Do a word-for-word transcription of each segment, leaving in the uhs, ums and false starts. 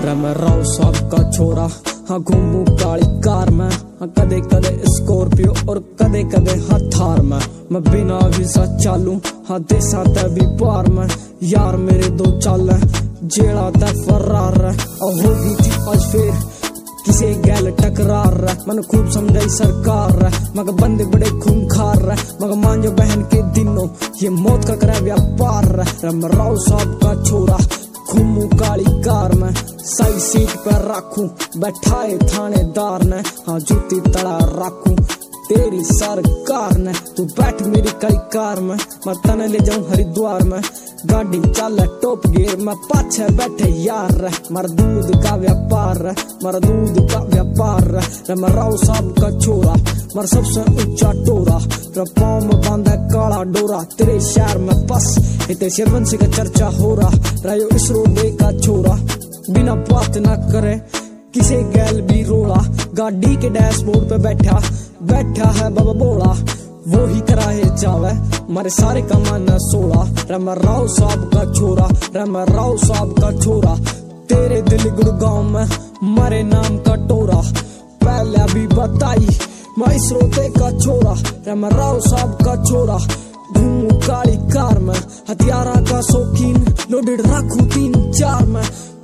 मैं राव साहब का छोरा, हाँ घूमू काली कार में, हाँ कदे कदे स्कॉर्पियो और कदे कदे हाँ थार में। मैं बिना वीजा चालू, हाँ देसा तै भी पार में। यार मेरे दो चाल है, जेड़ा तै फरार है। और होगी थी आज फिर किसे गैल टकरार है। मैंने खूब समझाई सरकार है, मगर बंदे बड़े खूंखार है। मगर मांझो बहन के दिनों ये मौत का करे व्यापार है। मैं राव साहब का छोरा, घूमू काली कार में, सही सीट पर रखूं बैठाए थानेदार ने। हाँ जूती तड़ा रखूं तेरी सरकार ने। तू बैठ मेरी काली कार में, मैं तने ले जाऊं हरिद्वार में। गाड़ी चल टॉप गियर में, पाछे बैठे यार। मर दूध का व्यापार, मर दूध का व्यापार। मैं राव साहब का छोरा, मर सबसे ऊंचा टोरा। पाँव में बांधा काला डोरा, तेरे शहर में बस इतने शेरवंशी का चर्चा हो रहा। रहो इसरो दे का छोरा, बिना बात ना करे किसे गैल भी रोला। गाड़ी के डैशबोर्ड पे बैठा बैठा है बाबा बोला, वो ही कराए जावे मारे सारे कमाना सोला। रमा राव साहब का छोरा, रमा राव साहब का छोरा। तेरे दिल गुड़गांव में मारे नाम का टोरा, पहले अभी बताई मैं इस रोते का छोरा। रमा राव साहब का छोरा, घूमू काली कार में, हथियारा का शौकीन, लोडेड रखू तीन चार में।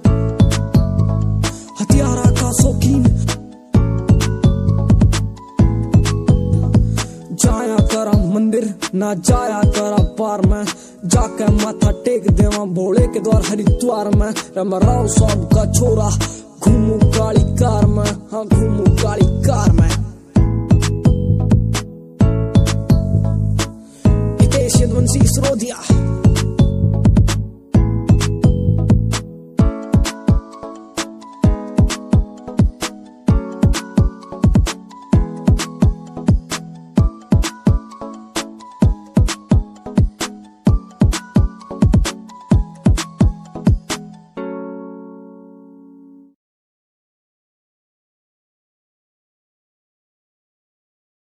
हथियारा का शौकीन, जाया करा मंदिर ना जाया करा पार में। जाके माथा टेक देवा भोले के द्वार हरिद्वार में। रमा राव साहब का छोरा, घूमू काली कार में, हाँ घूमू काली कार में। हितेश यदुवंशी सिरोदिया।